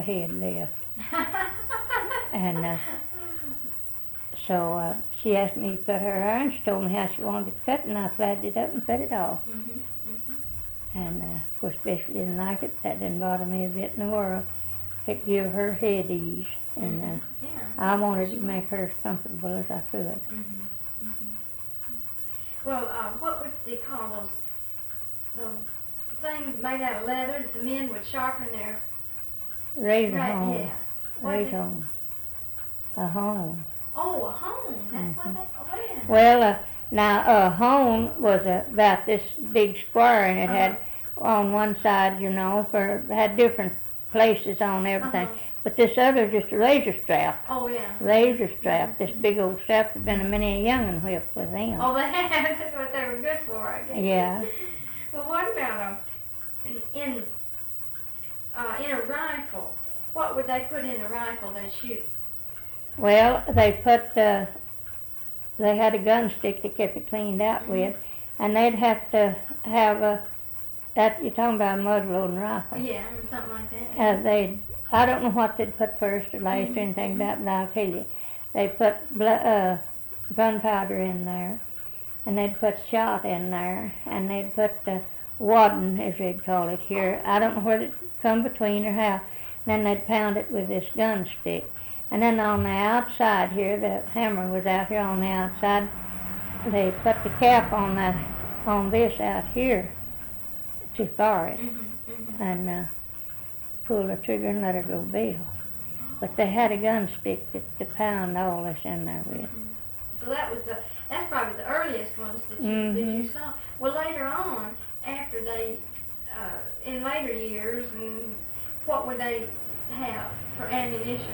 head left. And so she asked me to cut her hair, and she told me how she wanted it cut, and I flatted it up and cut it off. And of course, Bessie didn't like it. That didn't bother me a bit in the world. It gave her head ease, and I wanted to make her as comfortable as I could. Well, what would they call those things made out of leather that the men would sharpen their Razor home. Yeah. Razor home. A home. Oh, a home. That's what that. Well, now a home was about this big square, and it had on one side, you know, had different places on everything. But this other just a razor strap. Oh yeah. Razor strap. This big old strap had been a many a young'un whipped with them. Oh, that's what they were good for, I guess. Yeah. Well, what about in a rifle? What would they put in the rifle they shoot? Well, they had a gun stick they kept it cleaned out with, and they'd have to have that you're talking about a muzzle-loading rifle. Yeah, something like that. I don't know what they'd put first or last or anything about, but I'll tell you. They put gunpowder in there, and they'd put shot in there, and they'd put wadding, as they'd call it here. I don't know where it come between or how. And then they'd pound it with this gun stick. And then on the outside here, the hammer was out here on the outside, they put the cap on this out here to fire it, and pull the trigger and let her go bill. But they had a gun stick to pound all this in there with. So that's probably the earliest ones that you saw. Well, later on, after they, in later years, and what would they have for ammunition?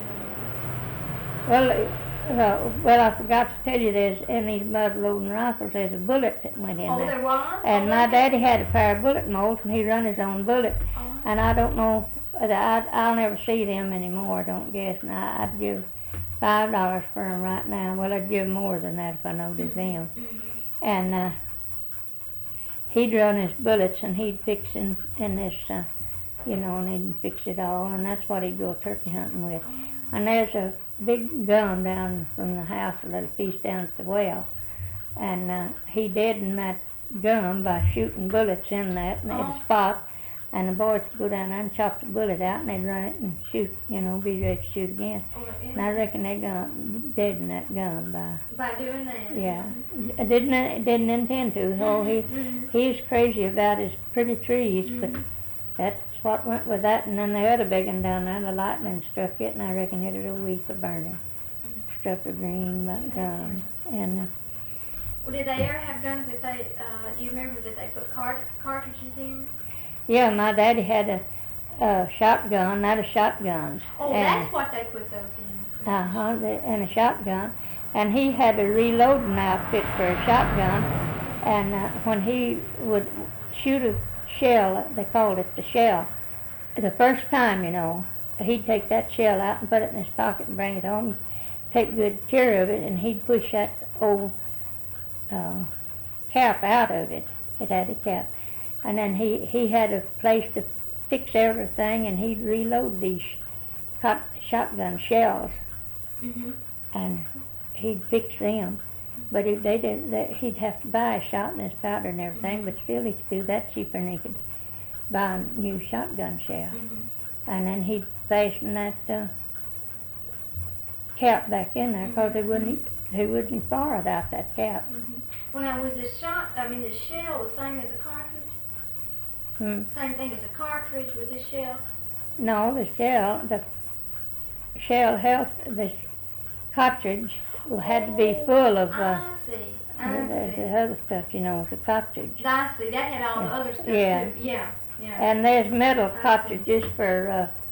Well, I forgot to tell you, in these muzzle-loading rifles, there's a bullet that went in there. Oh, there was? And my daddy had a pair of bullet molds, and he run his own bullets. And I don't know, I'll never see them anymore, I don't guess. And I'd give $5 for them right now. Well, I'd give more than that if I knowed it was them. And he'd run his bullets, and he'd fix in this, and he'd fix it all, and that's what he'd go turkey hunting with. And there's a big gun down from the house, a little piece down at the well, and he deadened that gun by shooting bullets in that, and they'd spot, and the boys would go down there and chop the bullet out, and they'd run it and shoot, be ready to shoot again. And I reckon they deadened that gun by doing that. Yeah, didn't intend to. So he's crazy about his pretty trees, but that's what went with that. And then the other big one down there, the lightning struck it, and I reckon it had a week of burning. Struck a green gun. And well, did they ever have guns that do you remember that they put cartridges in? Yeah, my daddy had a shotgun, not a shotguns. Oh, that's what they put those in. And a shotgun. And he had a reloading outfit for a shotgun, and when he would shoot a shell, they called it the shell, the first time, he'd take that shell out and put it in his pocket and bring it home, take good care of it, and he'd push that old cap out of it. It had a cap. And then he had a place to fix everything, and he'd reload these shotgun shells, and he'd fix them. But if they did, he'd have to buy a shot and his powder and everything, but still he could do that cheaper than he could buy a new shotgun shell. And then he'd fasten that cap back in there, because he wouldn't fire without that cap. Well, now, was the shell the same as a cartridge? Same thing as a cartridge, was this shell? No, the shell held, the cartridge had to be full of the other stuff, the cartridge. I see, that had all the other stuff yeah. too. Yeah. And there's metal cartridges for